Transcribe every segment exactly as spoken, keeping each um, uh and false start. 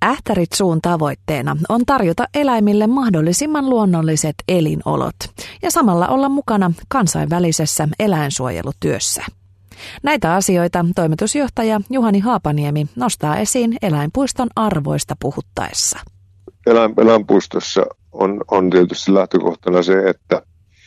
Ähtärit suun tavoitteena on tarjota eläimille mahdollisimman luonnolliset elinolot ja samalla olla mukana kansainvälisessä eläinsuojelutyössä. Näitä asioita toimitusjohtaja Juhani Haapaniemi nostaa esiin eläinpuiston arvoista puhuttaessa. Eläin, eläinpuistossa on, on tietysti lähtökohtana se, että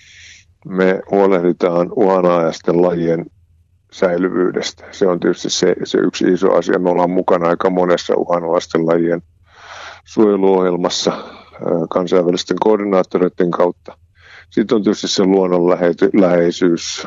me huolehditaan uhanalaisten lajien säilyvyydestä. Se on tietysti se, se yksi iso asia. Me ollaan mukana aika monessa uhanalaisten lajien suojeluohjelmassa kansainvälisten koordinaattoreiden kautta. Sitten on tietysti se luonnonläheisyys,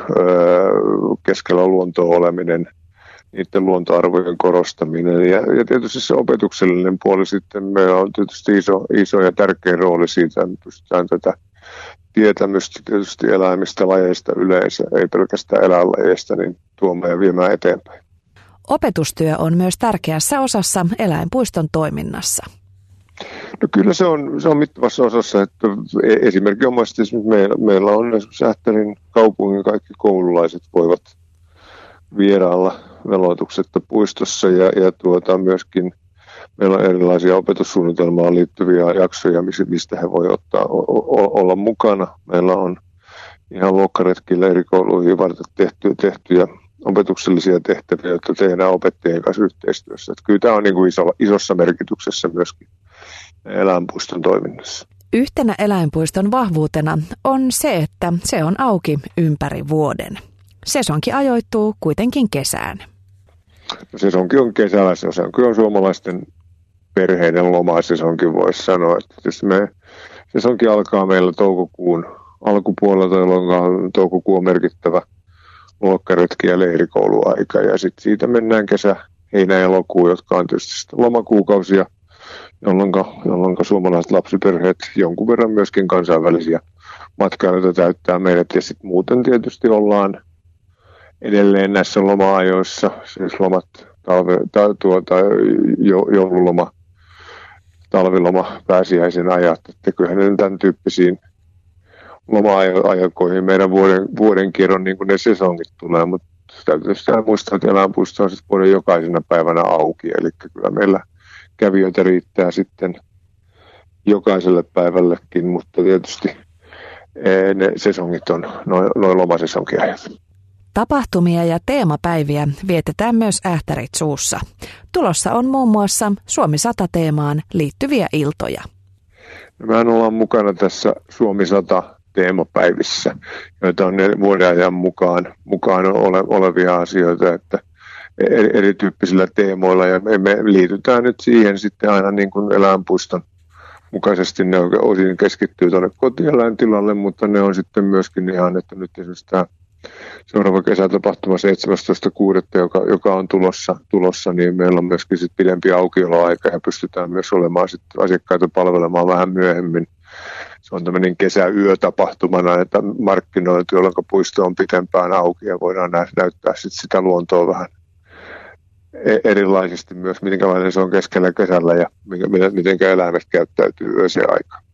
keskellä luontoa oleminen, niiden luontoarvojen korostaminen ja, ja tietysti se opetuksellinen puoli sitten. Meillä on tietysti iso, iso ja tärkeä rooli siitä, että me pystytään tätä tietämystä tietysti eläimistä, lajeista yleensä, ei pelkästään eläinlajeista, niin tuomaan ja viemään eteenpäin. Opetustyö on myös tärkeässä osassa eläinpuiston toiminnassa. No kyllä se on, se on mittavassa osassa, että esimerkiksi meillä, meillä on Ähtärin kaupungin kaikki koululaiset voivat vierailla veloituksetta puistossa ja, ja tuota, myöskin meillä on erilaisia opetussuunnitelmaan liittyviä jaksoja, mistä he voivat ottaa, o- olla mukana. Meillä on ihan luokkaretkillä eri kouluihin varten tehty, tehtyjä opetuksellisia tehtäviä, joita tehdään opettajien kanssa yhteistyössä. Että kyllä tämä on niin kuin iso, isossa merkityksessä myöskin eläinpuiston toiminnassa. Yhtenä eläinpuiston vahvuutena on se, että se on auki ympäri vuoden. Sesonki ajoittuu kuitenkin kesään. Sesonki on kesällä, sesonki on suomalaisten perheiden loma, sesonkin voisi sanoa. Että me, sesonki alkaa meillä toukokuun alkupuolelta, jolloin toukokuu on merkittävä luokkaretki- ja leirikouluaika. Ja sitten siitä mennään kesä, heinä ja elokuun, jotka on tietysti lomakuukausia, jolloin, jolloin suomalaiset lapsiperheet jonkun verran myöskin kansainvälisiä matkailijoita täyttää meidät. Ja sitten muuten tietysti ollaan edelleen näissä loma-ajoissa, siis lomat, talve, ta, tuota, jo, joululoma, talviloma, pääsiäisen ajat, että kyllähän ne tämän tyyppisiin loma-aikoihin meidän vuoden, vuoden kierron niin kuin ne sesongit tulee, mutta täytyy muistaa, että eläinpuisto on sitten vuoden jokaisena päivänä auki, eli kyllä meillä kävijöitä riittää sitten jokaiselle päivällekin, mutta tietysti ne sesongit on noin noi lomasesonkiajat. Tapahtumia ja teemapäiviä vietetään myös Ähtärit suussa. Tulossa on muun muassa Suomi sata-teemaan liittyviä iltoja. Mehän ollaan mukana tässä Suomi sata-teemapäivissä, joita on vuoden ajan mukaan, mukaan ole, olevia asioita, että erityyppisillä teemoilla, ja me liitytään nyt siihen sitten aina niin kuin eläinpuiston mukaisesti. Ne osin keskittyy tuonne kotieläintilalle, mutta ne on sitten myöskin ihan, että nyt esimerkiksi tämä seuraava kesätapahtuma seitsemästoista kuudetta, joka, joka on tulossa, tulossa, niin meillä on myöskin sit pidempi aukioloaika ja pystytään myös olemaan sit asiakkaita palvelemaan vähän myöhemmin. Se on tämmöinen kesäyötapahtumana, että markkinointi, jolloin puisto on pitempään auki ja voidaan näyttää sit sitä luontoa vähän erilaisesti myös, minkälainen se on keskellä kesällä ja miten eläimet käyttäytyy yöisen aikaan.